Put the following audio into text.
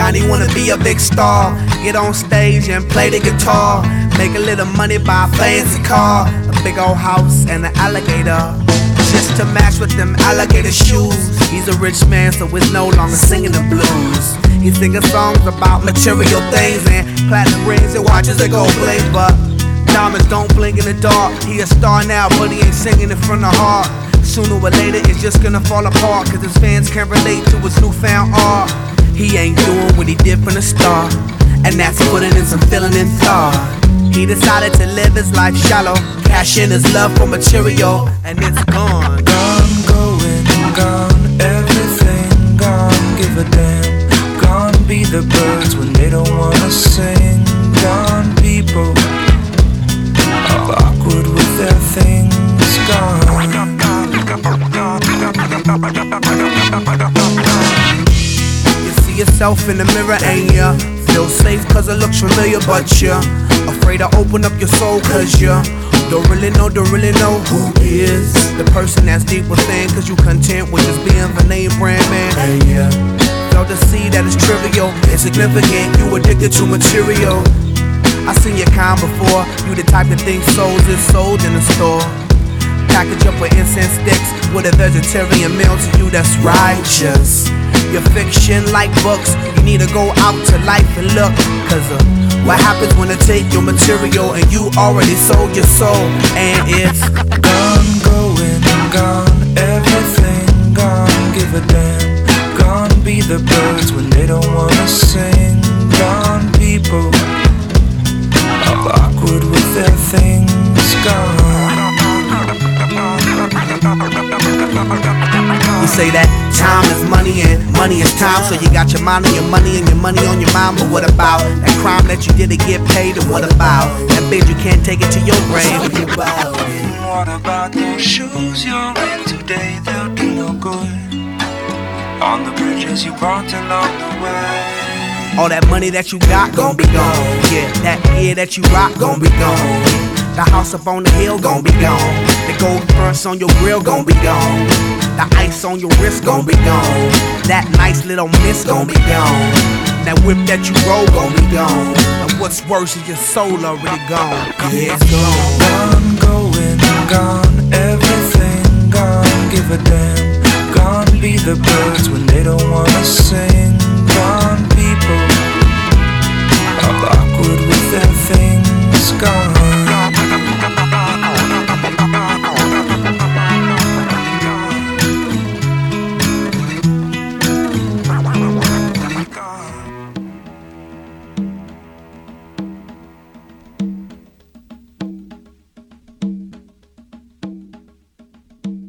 grind, he wanna be a big star. Get on stage and play the guitar. Make a little money, buy a fancy car, a big old house and an alligator, just to match with them alligator shoes. He's a rich man, so it's no longer singing the blues. He's singing songs about material things and platinum rings and watches that go bling. But diamonds don't blink in the dark. He a star now, but he ain't singing it from the heart. Sooner or later, it's just gonna fall apart, cause his fans can't relate to his newfound art. He ain't doing what he did from the start, and that's putting in some feeling and thought. He decided to live his life shallow, cash in his love for material, and it's gone. Gone, going, gone, everything gone, give a damn. Gone be the birds when they don't wanna sing. Gone people, all awkward with their things. Gone. You see yourself in the mirror and ya feel safe cause it looks familiar, but you're afraid to open up your soul cause you don't really know who is the person that's deep within, cause you content with just being the name brand man. And yeah, fail to see that it's trivial, insignificant, you addicted to material. I seen your kind before, you the type that thinks souls is sold in the store. Package up with incense sticks with a vegetarian meal to you that's righteous. Your fiction like books, you need to go out to life and look, cause what happens when they take your material and you already sold your soul, and it's gone, going, gone, everything gone, give a damn. Gone be the birds when they don't wanna sing. Gone people, all awkward with their things. Gone. You say that time is money and money is time, so you got your mind on your money and your money on your mind. But what about that crime that you did to get paid? And what about that bitch you can't take it to your grave? What about those shoes you're in today? They'll do no good on the bridges you burnt along the way. All that money that you got gon' be gone. Yeah, that gear that you rock gon' be gone. The house up on the hill gon' be gone. The gold fronts on your grill gon' be gone. The ice on your wrist gon' be gone. That nice little miss gon' be gone. That whip that you roll gon' be gone. And what's worse is your soul already gone. Yeah, it's gone. Gone, going, gone, everything gone, give a damn. Gone be the birds when they don't wanna sing.